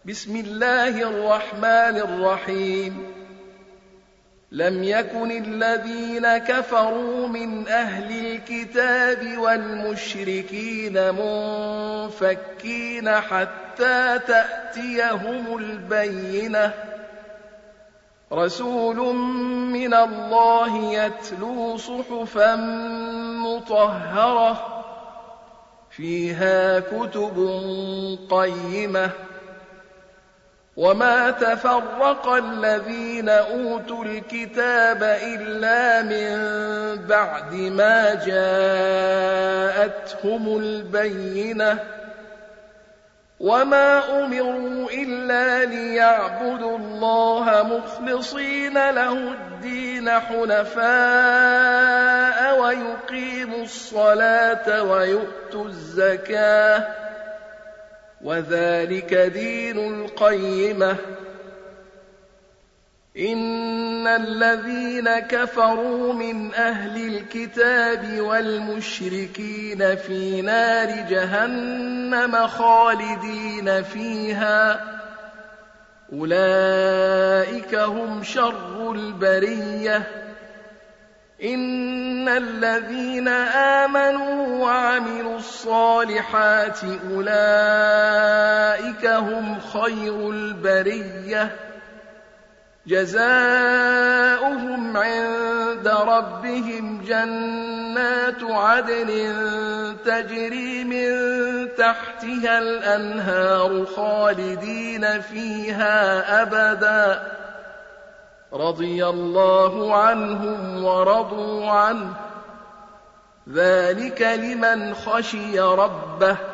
بسم الله الرحمن الرحيم لم يكن الذين كفروا من أهل الكتاب والمشركين منفكين حتى تأتيهم البينة رسول من الله يتلو صحفا مطهرة فيها كتب قيمة وما تفرق الذين أوتوا الكتاب إلا من بعد ما جاءتهم البينة وما أمروا إلا ليعبدوا الله مخلصين له الدين حنفاء ويقيموا الصلاة ويؤتوا الزكاة وذلك دين القيمة إن الذين كفروا من أهل الكتاب والمشركين في نار جهنم خالدين فيها أولئك هم شر البرية إن الذين آمنوا وعملوا الصالحات أولئك هم خير البرية جزاؤهم عند ربهم جنات عدن تجري من تحتها الأنهار خالدين فيها أبدا رضي الله عنهم ورضوا عنه ذلك لمن خشي ربه